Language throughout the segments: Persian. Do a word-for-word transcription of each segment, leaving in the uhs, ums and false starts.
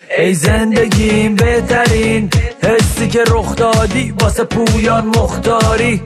ای زندگیم بهترین حسی که رخ دادی واسه پویان مختاری.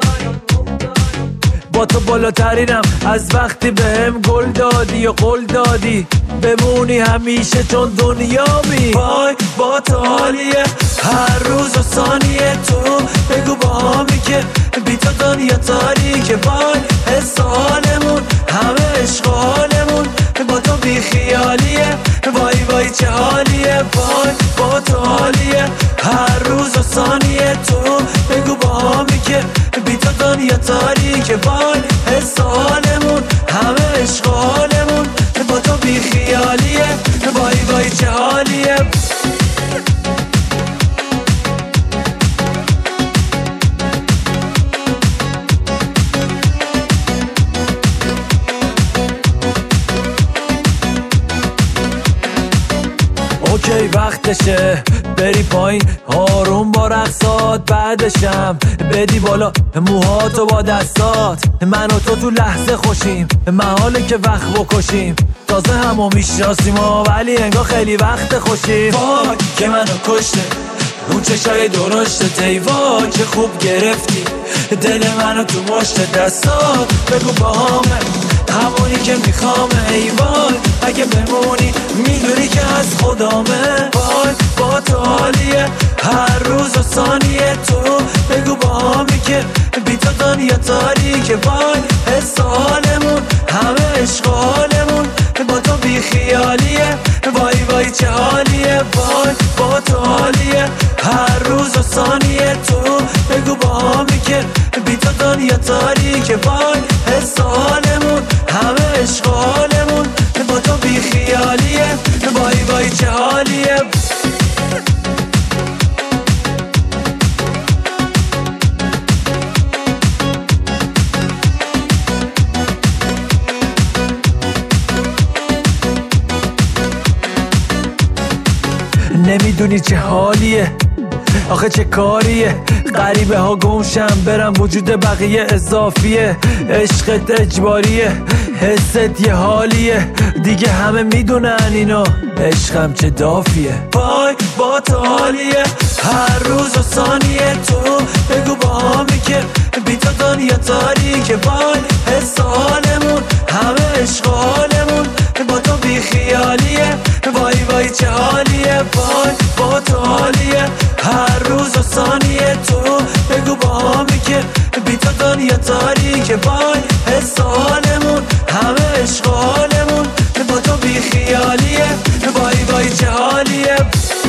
با تو بالاترینم از وقتی بهم گل دادی و قول دادی بمونی همیشه چون دنیامی. وای با تو حالیه هر روز و ثانیه تو بگو با همی که بی تو دنیا تاریکه. وای حس حالمون همه عشق حالمون با تو بی خیالیه. وای وای چه حالیه وای با تو حالیه هر روز و ثانیه تو بگو با همی که بی تو دنیا تاریکه. وای حس حالمون همه عشق حالمون با تو بی خیالیه. وای وای چه حالیه. اوکی وقتشه بری پایین آروم با رقصات بعدشم بدی بالا موهاتو با دستات. من و تو تو لحظه خوشیم محاله که وقت بکشیم تازه همو میشناسیم ولی انگار خیلی وقت خوشیم. وای که منو کشته اون چشای درشت وای که خوب گرفتی دل منو تو مشت دستات. بگو با همه همونی که میخوامه ای وای اگه بمونی میدونی که از خدامه. وای با تو حالیه هر روز و ثانیه تو بگو با همی که بی تو دنیا تاریکه. وای حس حالمون همه عشق حالمون با تو بی خیالیه. وای وای چه حالیه وای با تو حالیه هر روز و ثانیه تو بگو با همی که بی تو دنیا تاریکه. وای حس حالمون همه عشق حالمون با تو بی خیالیه. وای وای چه حالیه. نمیدونی چه حالیه آخه چه کاریه غریبه ها گمشم برم وجود بقیه اضافیه. عشقت اجباریه حست یه حالیه دیگه همه میدونن اینو عشقم چه دافیه. وای با تو حالیه هر روز و ثانیه تو بگو با همی که بی تو دنیا تاریکه. وای حس حالمون همه عشق حالمون با تو بی خیالیه. وای وای چه حالیه وای با تو حالیه هر روز و ثانیه تو بگو با همی که بی تو دنیا تاریکه. وای حس حالمون همه عشق حالمون با تو بی خیالیه. وای وای چه حالیه.